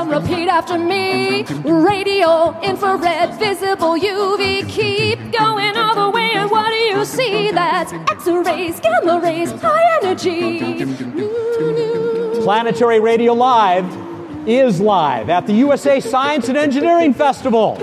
Come repeat after me. Radio, infrared, visible, UV. Keep going all the way, and what do you see? That's X-rays, gamma rays, high energy. Planetary Radio Live is live at the USA Science and Engineering Festival.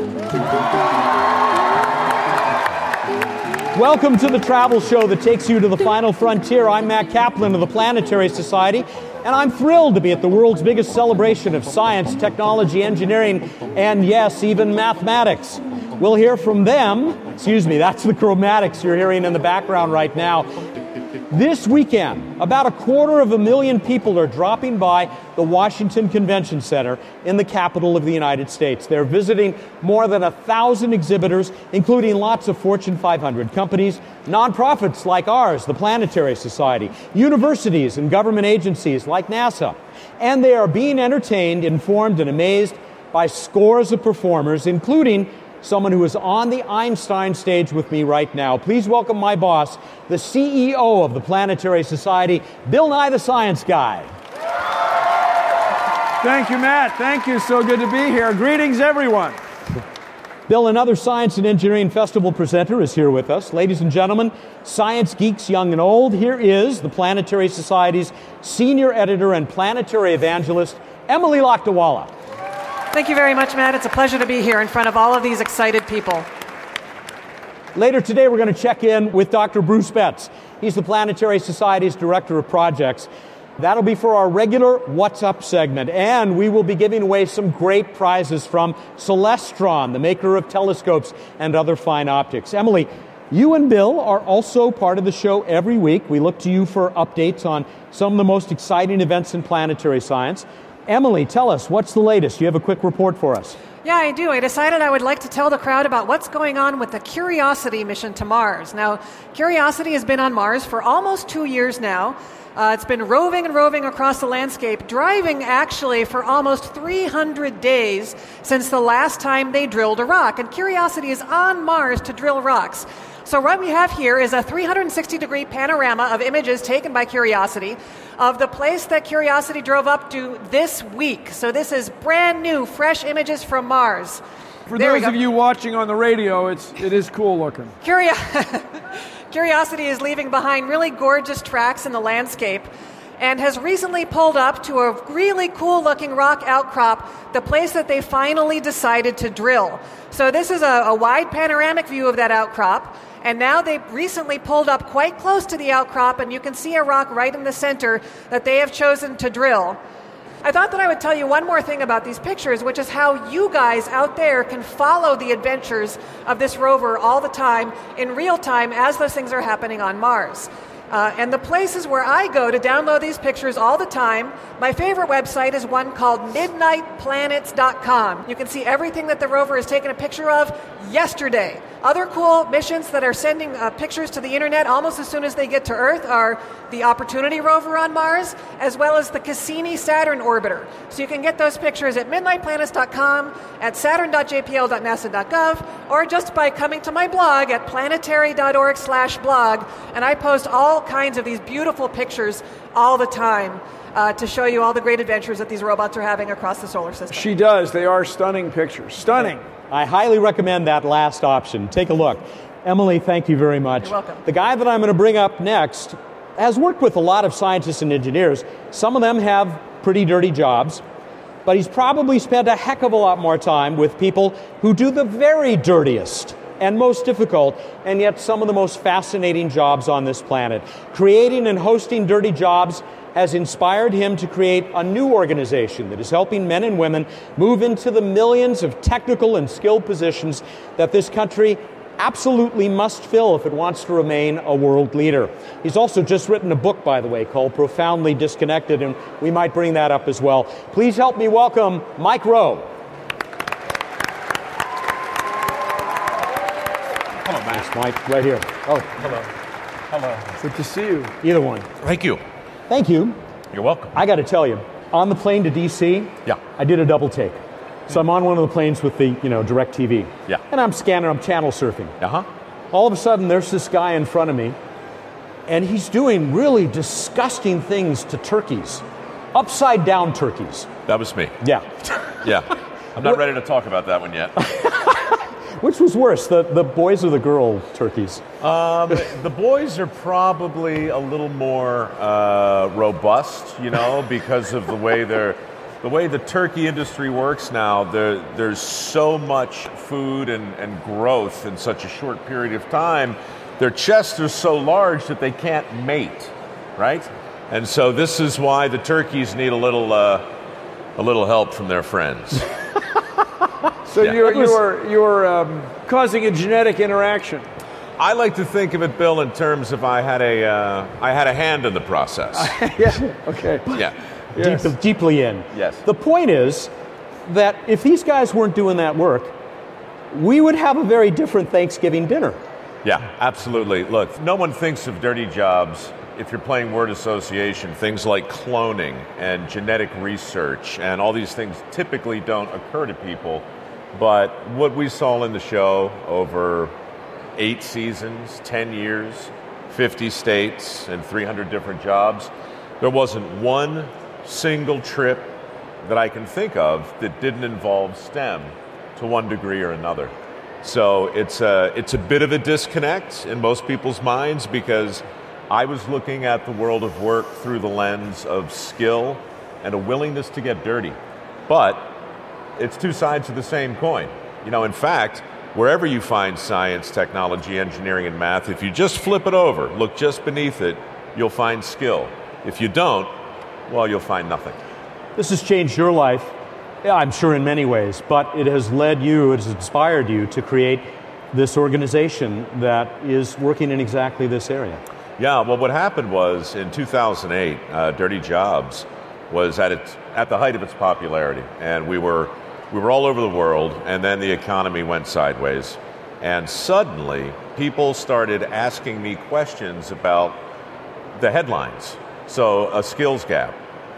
Welcome to the travel show that takes you to the final frontier. I'm Matt Kaplan of the Planetary Society, and I'm thrilled to be at the world's biggest celebration of science, technology, engineering, and yes, even mathematics. We'll hear from them. Excuse me, that's the chromatics you're hearing in the background right now. This weekend, about 250,000 people are dropping by the Washington Convention Center in the capital of the United States. They're visiting more than 1,000 exhibitors, including lots of Fortune 500 companies, nonprofits like ours, the Planetary Society, universities and government agencies like NASA. And they are being entertained, informed, and amazed by scores of performers, including someone who is on the Einstein stage with me right now. Please welcome my boss, the CEO of the Planetary Society, Bill Nye the Science Guy. Thank you, Matt. Thank you. So good to be here. Greetings, everyone. Bill, another Science and Engineering Festival presenter, is here with us. Ladies and gentlemen, science geeks young and old, here is the Planetary Society's senior editor and planetary evangelist, Emily Lakdawalla. Thank you very much, Matt. It's a pleasure to be here in front of all of these excited people. Later today, we're going to check in with Dr. Bruce Betts. He's the Planetary Society's Director of Projects. That'll be for our regular What's Up segment. And we will be giving away some great prizes from Celestron, the maker of telescopes and other fine optics. Emily, you and Bill are also part of the show every week. We look to you for updates on some of the most exciting events in planetary science. Emily, tell us, what's the latest? You have a quick report for us. Yeah, I do. I decided I would like to tell the crowd about what's going on with the Curiosity mission to Mars. Now, Curiosity has been on Mars for almost 2 years now. It's been roving and roving across the landscape, driving actually for almost 300 days since the last time they drilled a rock. And Curiosity is on Mars to drill rocks. So what we have here is a 360-degree panorama of images taken by Curiosity of the place that Curiosity drove up to this week. So this is brand new, fresh images from Mars. For those of you watching on the radio, it is cool looking. Curiosity is leaving behind really gorgeous tracks in the landscape and has recently pulled up to a really cool-looking rock outcrop, the place that they finally decided to drill. So this is a wide panoramic view of that outcrop, and now they've recently pulled up quite close to the outcrop, and you can see a rock right in the center that they have chosen to drill. I thought that I would tell you one more thing about these pictures, which is how you guys out there can follow the adventures of this rover all the time, in real time, as those things are happening on Mars. And the places where I go to download these pictures all the time, my favorite website is one called midnightplanets.com. You can see everything that the rover has taken a picture of yesterday. Other cool missions that are sending pictures to the internet almost as soon as they get to Earth are the Opportunity rover on Mars, as well as the Cassini-Saturn orbiter. So you can get those pictures at midnightplanets.com, at saturn.jpl.nasa.gov, or just by coming to my blog at planetary.org/blog, and I post all kinds of these beautiful pictures all the time to show you all the great adventures that these robots are having across the solar system. She does. They are stunning pictures. Stunning. I highly recommend that last option. Take a look. Emily, thank you very much. You're welcome. The guy that I'm going to bring up next has worked with a lot of scientists and engineers. Some of them have pretty dirty jobs, but he's probably spent a heck of a lot more time with people who do the very dirtiest and most difficult, and yet some of the most fascinating jobs on this planet. Creating and hosting dirty jobs has inspired him to create a new organization that is helping men and women move into the millions of technical and skilled positions that this country absolutely must fill if it wants to remain a world leader. He's also just written a book, by the way, called Profoundly Disconnected, and we might bring that up as well. Please help me welcome Mike Rowe. Hello, Matt. Thanks, Mike, right here. Oh, Hello. Hello. Good to see you. either one. Thank you. Thank you. You're welcome. I got to tell you, on the plane to D.C., Yeah. I did a double take. So I'm on one of the planes with the, DirecTV. Yeah. And I'm scanning, I'm channel surfing. Uh-huh. All of a sudden, there's this guy in front of me, and he's doing really disgusting things to turkeys. upside down turkeys. That was me. Yeah. Yeah. I'm not ready to talk about that one yet. Which was worse, the boys or the girl turkeys? The boys are probably a little more robust, because of the way the turkey industry works now. There's so much food and growth in such a short period of time. Their chests are so large that they can't mate, right? And so this is why the turkeys need a little help from their friends. So Yeah. you're causing a genetic interaction. I like to think of it, Bill, in terms of I had a hand in the process. Yeah. Okay. Yeah. Yes. Deeply in. Yes. The point is that if these guys weren't doing that work, we would have a very different Thanksgiving dinner. Yeah, absolutely. Look, no one thinks of dirty jobs if you're playing word association. Things like cloning and genetic research and all these things typically don't occur to people. But what we saw in the show over 8 seasons, 10 years, 50 states, and 300 different jobs, there wasn't one single trip that I can think of that didn't involve STEM to one degree or another. So it's a bit of a disconnect in most people's minds because I was looking at the world of work through the lens of skill and a willingness to get dirty. But it's two sides of the same coin. In fact, wherever you find science, technology, engineering, and math, if you just flip it over, look just beneath it, you'll find skill. If you don't, well, you'll find nothing. This has changed your life, yeah, I'm sure in many ways, but it has led you, it has inspired you to create this organization that is working in exactly this area. Yeah, well, what happened was in 2008, Dirty Jobs was at the height of its popularity, and we were all over the world, and then the economy went sideways, and suddenly people started asking me questions about the headlines. So a skills gap,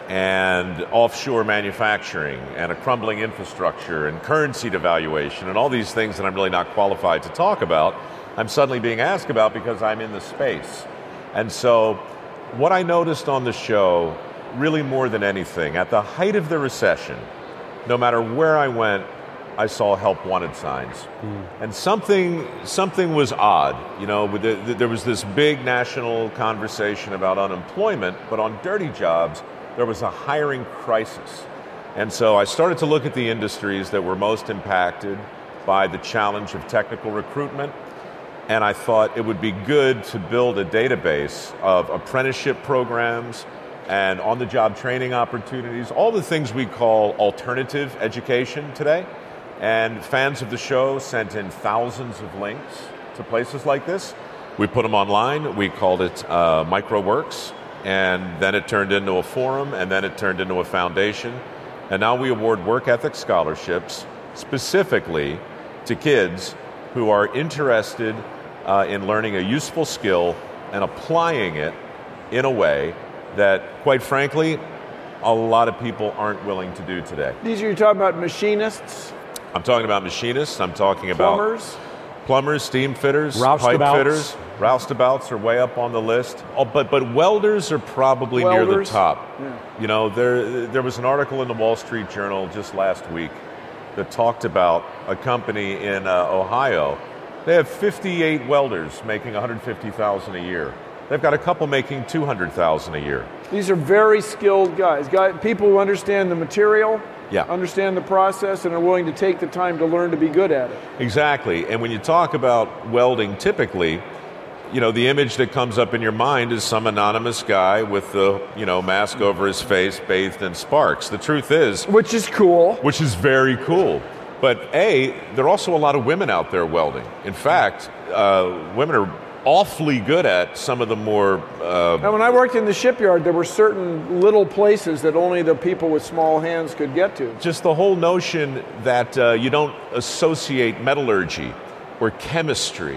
and offshore manufacturing, and a crumbling infrastructure, and currency devaluation, and all these things that I'm really not qualified to talk about, I'm suddenly being asked about because I'm in the space. And so what I noticed on the show, really more than anything, at the height of the recession, no matter where I went, I saw help wanted signs. And something was odd. There was this big national conversation about unemployment, but on Dirty Jobs, there was a hiring crisis. And so I started to look at the industries that were most impacted by the challenge of technical recruitment, and I thought it would be good to build a database of apprenticeship programs and on-the-job training opportunities, all the things we call alternative education today. And fans of the show sent in thousands of links to places like this. We put them online. We called it MicroWorks, and then it turned into a forum, and then it turned into a foundation. And now we award work ethic scholarships specifically to kids who are interested in learning a useful skill and applying it in a way that, quite frankly, a lot of people aren't willing to do today. You're talking about machinists? I'm talking about machinists. I'm talking about plumbers, steam fitters, pipe fitters. Roustabouts are way up on the list. But welders are probably near the top. Yeah. There was an article in the Wall Street Journal just last week that talked about a company in Ohio. They have 58 welders making $150,000 a year. They've got a couple making $200,000 a year. These are very skilled guys, people who understand the material, yeah, understand the process, and are willing to take the time to learn to be good at it. Exactly. And when you talk about welding, typically, the image that comes up in your mind is some anonymous guy with the, mask over his face, bathed in sparks. The truth is... Which is cool. Which is very cool. But there are also a lot of women out there welding. In fact, women are awfully good at some of the more... Now, when I worked in the shipyard, there were certain little places that only the people with small hands could get to. Just the whole notion that you don't associate metallurgy or chemistry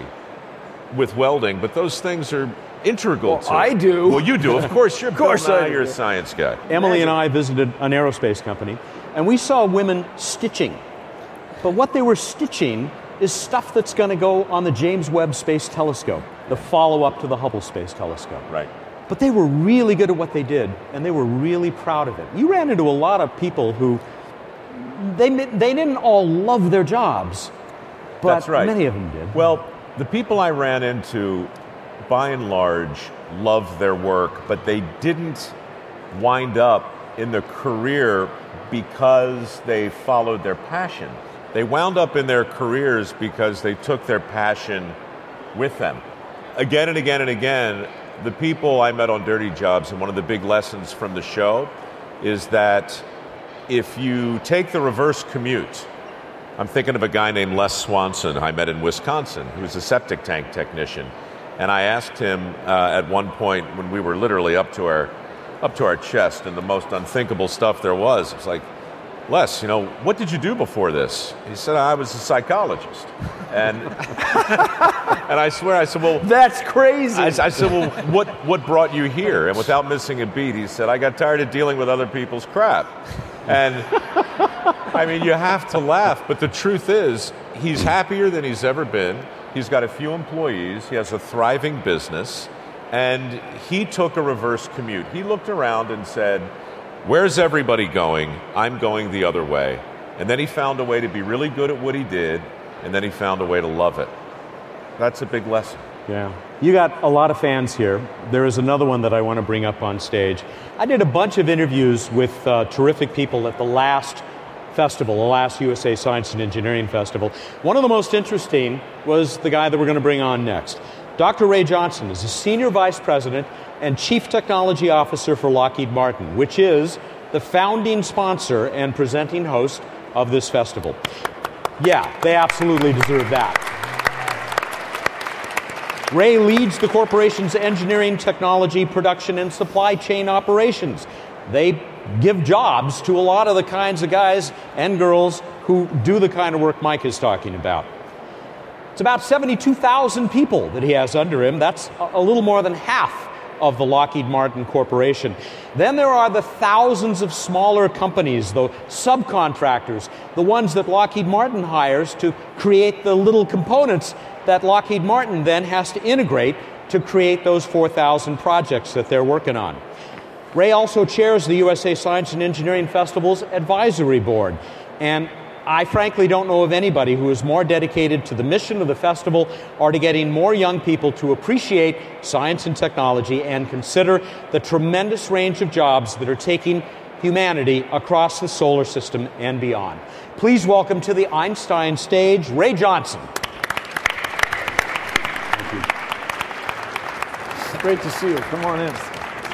with welding, but those things are integral to it. I do. Well, you do. Of course, you're you're a science guy. Emily and I visited an aerospace company, and we saw women stitching. But what they were stitching is stuff that's going to go on the James Webb Space Telescope, the follow-up to the Hubble Space Telescope. Right. But they were really good at what they did, and they were really proud of it. You ran into a lot of people who, they didn't all love their jobs, but That's right. many of them did. Well, the people I ran into, by and large, loved their work, but they didn't wind up in the career because they followed their passion. They wound up in their careers because they took their passion with them. Again and again and again, the people I met on Dirty Jobs, and one of the big lessons from the show is that if you take the reverse commute, I'm thinking of a guy named Les Swanson I met in Wisconsin, who's a septic tank technician. And I asked him at one point when we were literally up to our chest and the most unthinkable stuff there was. It's like, Les, what did you do before this? He said, I was a psychologist. And and I swear, I said, well... That's crazy. I said, well, what brought you here? And without missing a beat, he said, I got tired of dealing with other people's crap. And, I mean, you have to laugh, but the truth is, he's happier than he's ever been. He's got a few employees. He has a thriving business. And he took a reverse commute. He looked around and said, where's everybody going? I'm going the other way. And then he found a way to be really good at what he did, and then he found a way to love it. That's a big lesson. Yeah. You got a lot of fans here. There is another one that I want to bring up on stage. I did a bunch of interviews with terrific people at the last festival, the last USA Science and Engineering Festival. One of the most interesting was the guy that we're going to bring on next. Dr. Ray Johnson is a Senior Vice President and Chief Technology Officer for Lockheed Martin, which is the founding sponsor and presenting host of this festival. Yeah, they absolutely deserve that. Ray leads the corporation's engineering, technology, production, and supply chain operations. They give jobs to a lot of the kinds of guys and girls who do the kind of work Mike is talking about. It's about 72,000 people that he has under him. That's a little more than half of the Lockheed Martin Corporation. Then there are the thousands of smaller companies, the subcontractors, the ones that Lockheed Martin hires to create the little components that Lockheed Martin then has to integrate to create those 4,000 projects that they're working on. Ray also chairs the USA Science and Engineering Festival's advisory board, and I frankly don't know of anybody who is more dedicated to the mission of the festival or to getting more young people to appreciate science and technology and consider the tremendous range of jobs that are taking humanity across the solar system and beyond. Please welcome to the Einstein stage, Ray Johnson. Thank you. Great to see you. Come on in.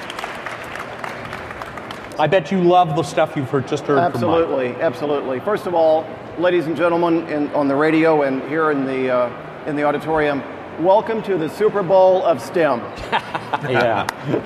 I bet you love the stuff you've just heard Absolutely, from Mike. Absolutely. First of all, ladies and gentlemen on the radio and here in the auditorium, welcome to the Super Bowl of STEM. Yeah.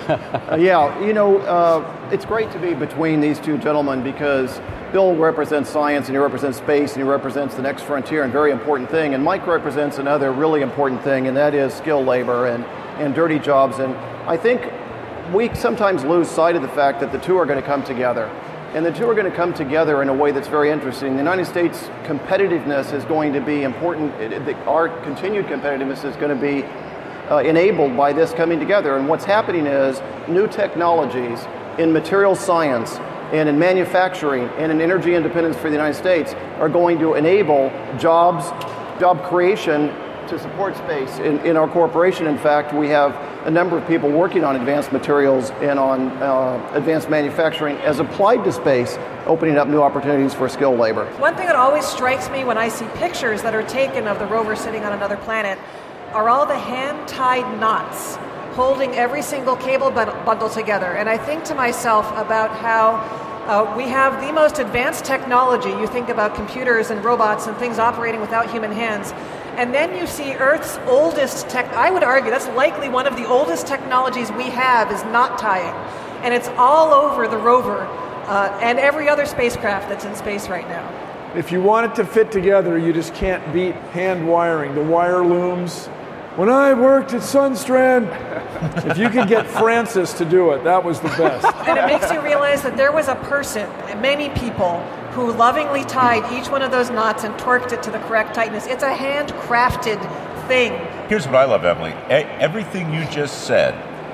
It's great to be between these two gentlemen because Bill represents science and he represents space and he represents the next frontier and very important thing. And Mike represents another really important thing, and that is skilled labor and dirty jobs. And I think we sometimes lose sight of the fact that the two are going to come together. And the two are going to come together in a way that's very interesting. The United States competitiveness is going to be important. Our continued competitiveness is going to be enabled by this coming together. And what's happening is new technologies in material science and in manufacturing and in energy independence for the United States are going to enable job creation to support space. In our corporation, in fact, we have a number of people working on advanced materials and on advanced manufacturing as applied to space, opening up new opportunities for skilled labor. One thing that always strikes me when I see pictures that are taken of the rover sitting on another planet are all the hand-tied knots holding every single cable bundle together. And I think to myself about how we have the most advanced technology. You think about computers and robots and things operating without human hands. And then you see Earth's oldest tech. I would argue that's likely one of the oldest technologies we have is knot tying. And it's all over the rover and every other spacecraft that's in space right now. If you want it to fit together, you just can't beat hand wiring. The wire looms. When I worked at Sunstrand, if you could get Francis to do it, that was the best. And it makes you realize that there was a person, many people, who lovingly tied each one of those knots and torqued it to the correct tightness. It's a handcrafted thing. Here's what I love, Emily. Everything you just said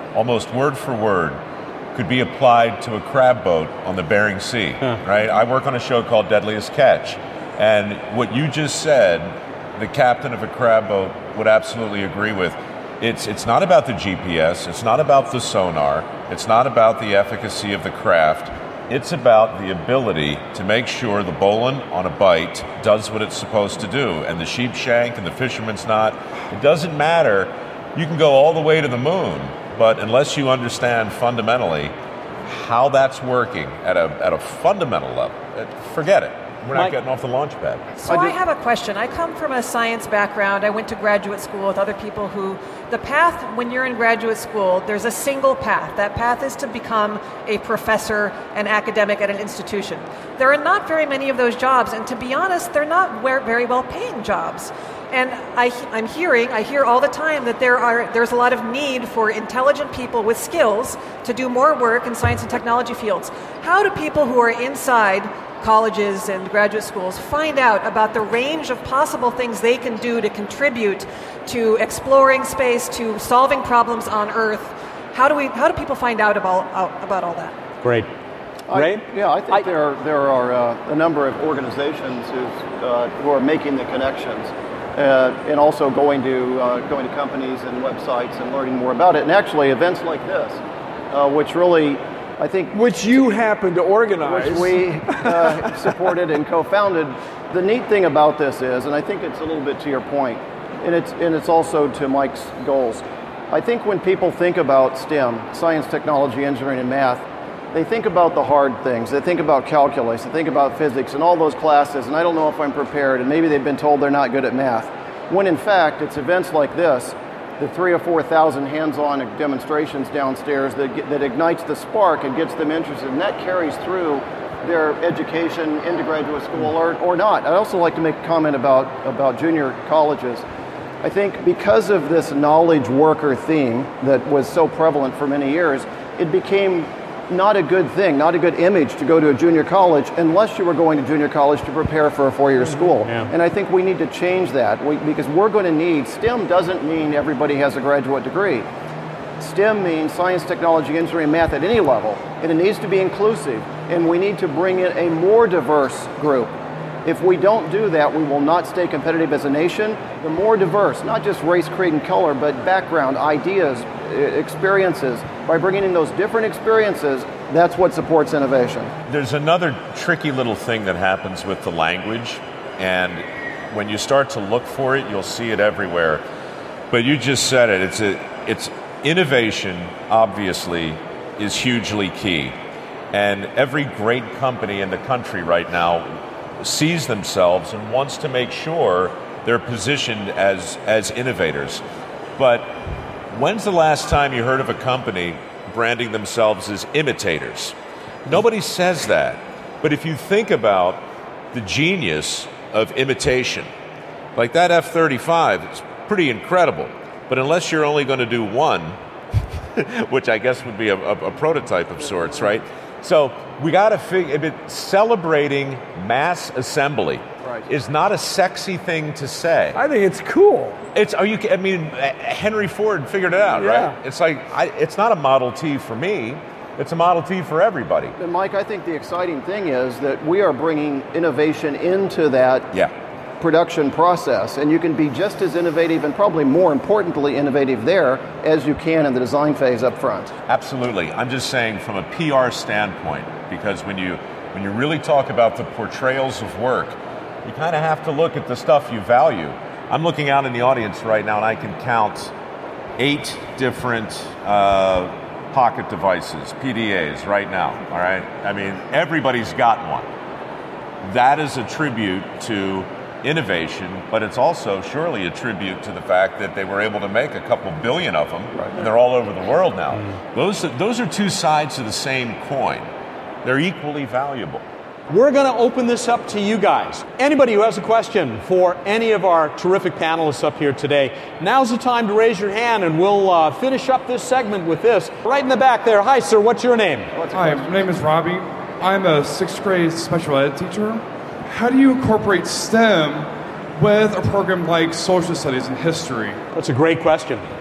almost word for word, could be applied to a crab boat on the Bering Sea, right? I work on a show called Deadliest Catch, and what you just said, the captain of a crab boat would absolutely agree with. It's not about the GPS, it's not about the sonar, it's not about the efficacy of the craft, it's about the ability to make sure the bowline on a bite does what it's supposed to do, and the sheep shank and the fisherman's knot. It doesn't matter. You can go all the way to the moon, but unless you understand fundamentally how that's working at a fundamental level, forget it. We're not getting off the launch pad. So I have a question. I come from a science background. I went to graduate school with other people who, the path when you're in graduate school, there's a single path. That path is to become a professor, an academic at an institution. There are not very many of those jobs, and to be honest, they're not very well paying jobs. And I hear all the time that there's a lot of need for intelligent people with skills to do more work in science and technology fields. How do people who are inside colleges and graduate schools find out about the range of possible things they can do to contribute to exploring space, to solving problems on Earth? How do people find out about all that? Great. Ray? I think there are a number of organizations who are making the connections. And also going to companies and websites and learning more about it. And actually, events like this, which really, I think... Which you happen to organize. Which we supported and co-founded. The neat thing about this is, and I think it's a little bit to your point, and it's also to Mike's goals, I think when people think about STEM, science, technology, engineering, and math, they think about the hard things. They think about calculus. They think about physics and all those classes, and I don't know if I'm prepared, and maybe they've been told they're not good at math. When in fact, it's events like this, the 3,000 or 4,000 hands-on demonstrations downstairs that ignites the spark and gets them interested, and that carries through their education into graduate school or not. I'd also like to make a comment about junior colleges. I think because of this knowledge worker theme that was so prevalent for many years, it became not a good thing, not a good image to go to a junior college unless you were going to junior college to prepare for a four-year school. Yeah. And I think we need to change that because we're going to need, STEM doesn't mean everybody has a graduate degree. STEM means science, technology, engineering, math at any level, and it needs to be inclusive, and we need to bring in a more diverse group. If we don't do that, we will not stay competitive as a nation. The more diverse, not just race, creed, and color, but background, ideas, experiences. By bringing in those different experiences, that's what supports innovation. There's another tricky little thing that happens with the language, and when you start to look for it, you'll see it everywhere. But you just said it. It's innovation, obviously, is hugely key. And every great company in the country right now sees themselves and wants to make sure they're positioned as innovators. But when's the last time you heard of a company branding themselves as imitators? Nobody says that. But if you think about the genius of imitation, like that F-35, it's pretty incredible. But unless you're only going to do one, which I guess would be a prototype of sorts, right? So we got to figure, celebrating mass assembly is not a sexy thing to say. I think it's cool. Henry Ford figured it out, right? It's like, it's not a Model T for me. It's a Model T for everybody. And Mike, I think the exciting thing is that we are bringing innovation into that production process, and you can be just as innovative and probably more importantly innovative there as you can in the design phase up front. Absolutely. I'm just saying from a PR standpoint, because when you really talk about the portrayals of work, you kind of have to look at the stuff you value. I'm looking out in the audience right now and I can count 8 different pocket devices, PDAs right now, all right? I mean, everybody's got one. That is a tribute to innovation, but it's also surely a tribute to the fact that they were able to make a couple billion of them, and they're all over the world now. Those are two sides of the same coin. They're equally valuable. We're going to open this up to you guys. Anybody who has a question for any of our terrific panelists up here today, now's the time to raise your hand, and we'll finish up this segment with this. Right in the back there. Hi, sir. What's your name? Hi, my name is Robbie. I'm a 6th grade special ed teacher. How do you incorporate STEM with a program like social studies and history? That's a great question.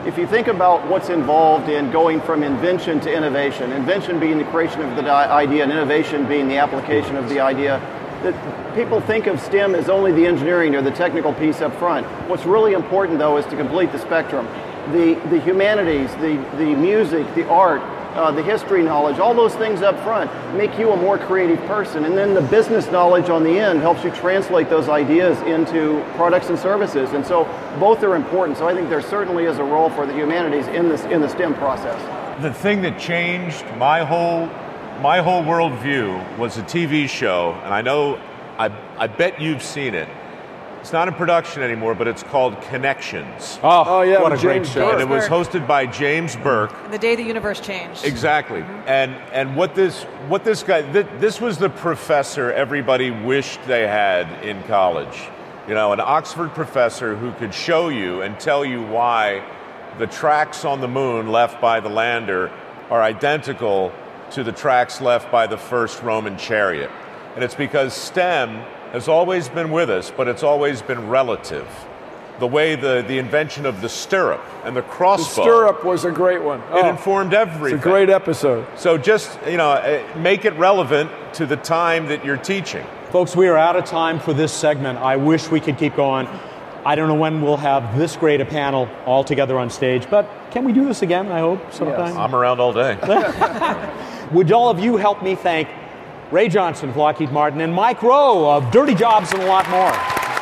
if you think about what's involved in going from invention to innovation, invention being the creation of the idea and innovation being the application of the idea, that people think of STEM as only the engineering or the technical piece up front. What's really important, though, is to complete the spectrum. The humanities, the music, the art, the history knowledge, all those things up front make you a more creative person. And then the business knowledge on the end helps you translate those ideas into products and services. And so both are important. So I think there certainly is a role for the humanities in the STEM process. The thing that changed my whole worldview was a TV show, and I bet you've seen it. It's not in production anymore, but it's called Connections. Oh yeah, what a great show. And it was hosted by James Burke. The day the universe changed. Exactly. And what this guy, this was the professor everybody wished they had in college. You know, an Oxford professor who could show you and tell you why the tracks on the moon left by the lander are identical to the tracks left by the first Roman chariot. And it's because STEM has always been with us, but it's always been relative. The way the invention of the stirrup and the crossbow. The stirrup was a great one. It informed everything. It's a great episode. So just, make it relevant to the time that you're teaching. Folks, we are out of time for this segment. I wish we could keep going. I don't know when we'll have this great a panel all together on stage, but can we do this again, I hope, sometime? Yes. I'm around all day. Would all of you help me thank Ray Johnson of Lockheed Martin and Mike Rowe of Dirty Jobs and a lot more.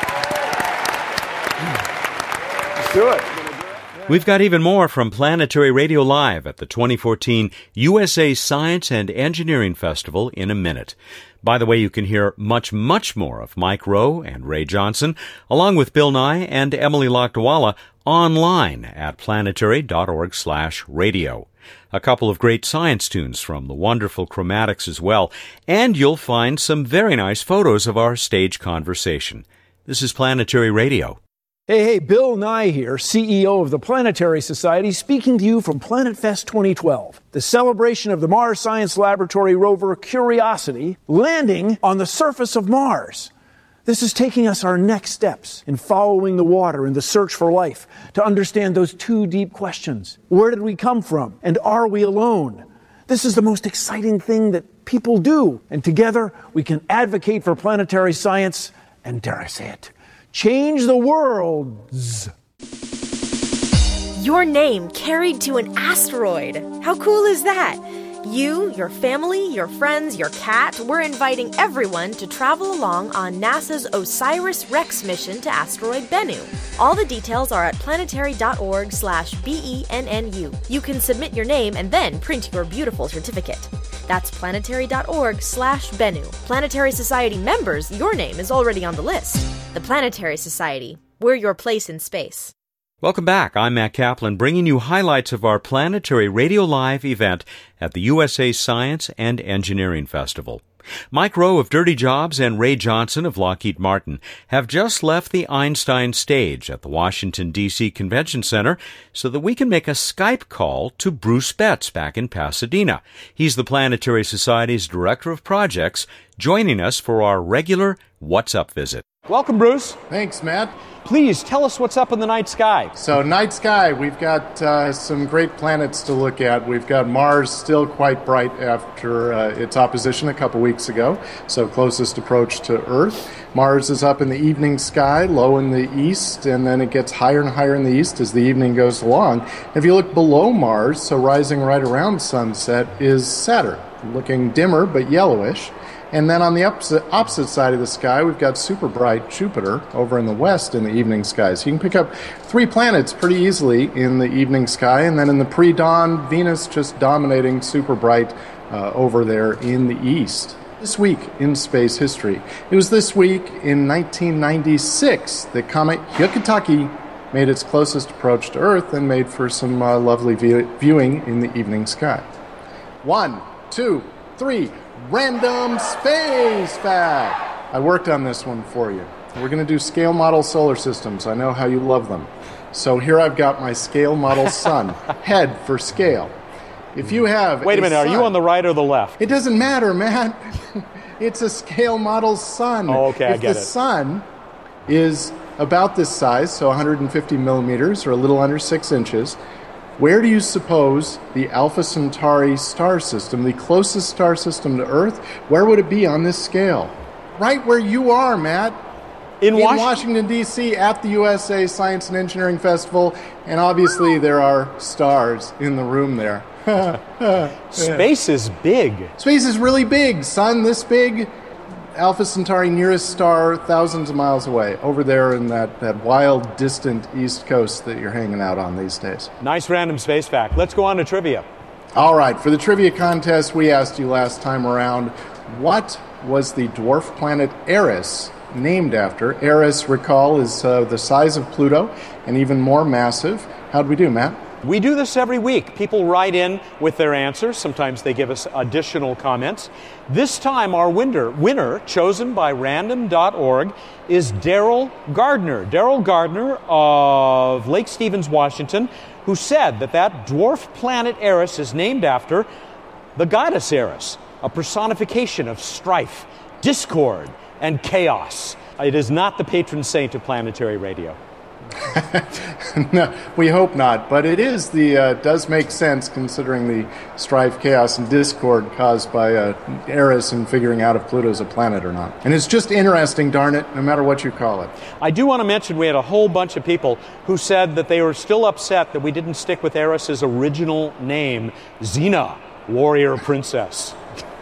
Let's do it. We've got even more from Planetary Radio Live at the 2014 USA Science and Engineering Festival in a minute. By the way, you can hear much, much more of Mike Rowe and Ray Johnson, along with Bill Nye and Emily Lakdawalla, online at planetary.org/radio. A couple of great science tunes from the wonderful Chromatics as well, and you'll find some very nice photos of our stage conversation. This is Planetary Radio. Hey, Bill Nye here, CEO of the Planetary Society, speaking to you from Planet Fest 2012, the celebration of the Mars Science Laboratory rover Curiosity landing on the surface of Mars. This is taking us our next steps in following the water in the search for life to understand those two deep questions. Where did we come from? And are we alone? This is the most exciting thing that people do. And together we can advocate for planetary science and, dare I say it, change the world. Your name carried to an asteroid. How cool is that? You, your family, your friends, your cat, we're inviting everyone to travel along on NASA's OSIRIS-REx mission to asteroid Bennu. All the details are at planetary.org/BENNU. You can submit your name and then print your beautiful certificate. That's planetary.org/Bennu. Planetary Society members, your name is already on the list. The Planetary Society. We're your place in space. Welcome back. I'm Matt Kaplan, bringing you highlights of our Planetary Radio Live event at the USA Science and Engineering Festival. Mike Rowe of Dirty Jobs and Ray Johnson of Lockheed Martin have just left the Einstein stage at the Washington, D.C. Convention Center so that we can make a Skype call to Bruce Betts back in Pasadena. He's the Planetary Society's Director of Projects, joining us for our regular What's Up visit. Welcome, Bruce. Thanks, Matt. Please tell us what's up in the night sky. So, night sky, we've got some great planets to look at. We've got Mars still quite bright after its opposition a couple weeks ago, so closest approach to Earth. Mars is up in the evening sky, low in the east, and then it gets higher and higher in the east as the evening goes along. If you look below Mars, so rising right around sunset, is Saturn, looking dimmer but yellowish. And then on the opposite side of the sky, we've got super bright Jupiter over in the west in the evening sky. So you can pick up 3 planets pretty easily in the evening sky. And then in the pre-dawn, Venus just dominating super bright over there in the east. This week in space history. It was this week in 1996 that comet Hyakutake made its closest approach to Earth and made for some lovely viewing in the evening sky. 1, 2, 3... Random Space Fact! I worked on this one for you. We're going to do scale model solar systems. I know how you love them. So here I've got my scale model sun. Head for scale. If you have Wait a minute, are you on the right or the left? It doesn't matter, Matt. It's a scale model sun. Oh, okay, I get it. If the sun is about this size, so 150 millimeters, or a little under 6 inches. Where do you suppose the Alpha Centauri star system, the closest star system to Earth, where would it be on this scale? Right where you are, Matt. In Washington, D.C., at the USA Science and Engineering Festival, and obviously there are stars in the room there. Space is big. Space is really big. Sun this big. Alpha Centauri, nearest star, thousands of miles away, over there in that wild, distant East Coast that you're hanging out on these days. Nice random space fact. Let's go on to trivia. All right, for the trivia contest, we asked you last time around, what was the dwarf planet Eris named after? Eris, recall, is the size of Pluto and even more massive. How'd we do, Matt? We do this every week. People write in with their answers. Sometimes they give us additional comments. This time, our winner, chosen by random.org, is Daryl Gardner. Daryl Gardner of Lake Stevens, Washington, who said that dwarf planet Eris is named after the goddess Eris, a personification of strife, discord, and chaos. It is not the patron saint of planetary radio. No, we hope not, but it is does make sense considering the strife, chaos, and discord caused by Eris in figuring out if Pluto's a planet or not. And it's just interesting, darn it, no matter what you call it. I do want to mention we had a whole bunch of people who said that they were still upset that we didn't stick with Eris's original name, Xena, warrior princess.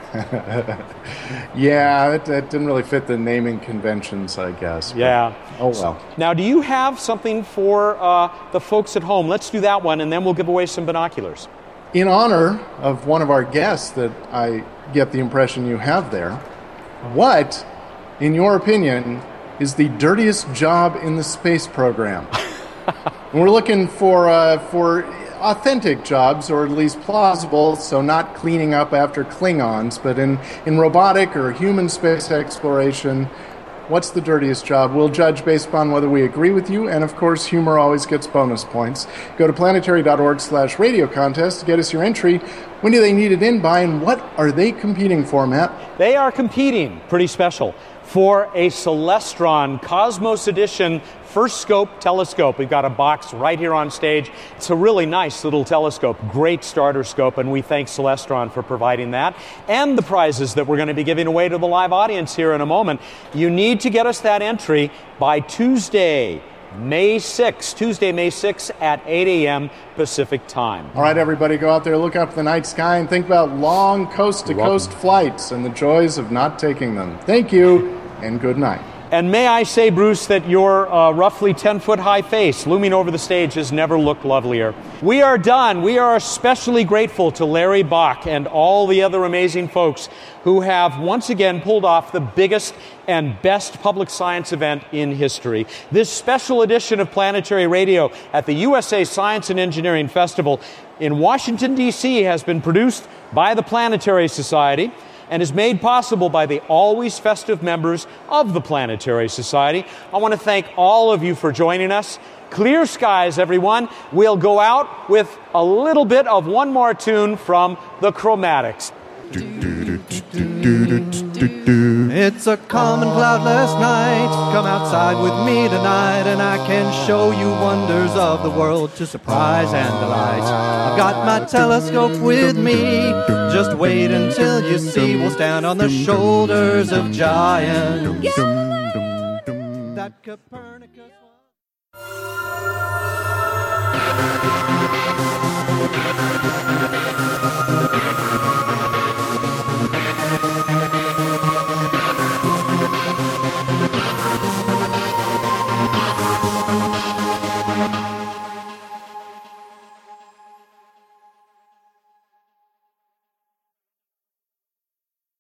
Yeah, it didn't really fit the naming conventions, I guess. Yeah. Oh, well. Now, do you have something for the folks at home? Let's do that one, and then we'll give away some binoculars. In honor of one of our guests that I get the impression you have there, what, in your opinion, is the dirtiest job in the space program? We're looking for authentic jobs, or at least plausible, so not cleaning up after Klingons, but in robotic or human space exploration, what's the dirtiest job? We'll judge based upon whether we agree with you, and of course, humor always gets bonus points. Go to planetary.org/radio contest to get us your entry. When do they need it in by, and what are they competing for, Matt? They are competing, pretty special, for a Celestron Cosmos Edition First Scope telescope. We've got a box right here on stage. It's a really nice little telescope, great starter scope, and we thank Celestron for providing that, and the prizes that we're going to be giving away to the live audience here in a moment. You need to get us that entry by Tuesday, May 6th at 8 a.m. Pacific time. All right, everybody, go out there, look up the night sky, and think about long coast-to-coast flights and the joys of not taking them. Thank you, and good night. And may I say, Bruce, that your roughly 10-foot-high face looming over the stage has never looked lovelier. We are done. We are especially grateful to Larry Bach and all the other amazing folks who have once again pulled off the biggest and best public science event in history. This special edition of Planetary Radio at the USA Science and Engineering Festival in Washington, D.C. has been produced by the Planetary Society and is made possible by the always festive members of the Planetary Society. I want to thank all of you for joining us. Clear skies, everyone. We'll go out with a little bit of one more tune from the Chromatics. It's a calm and cloudless night. Come outside with me tonight, and I can show you wonders of the world to surprise and delight. I've got my telescope with me. Just wait until you see. We'll stand on the shoulders of giants. That Copernicus was.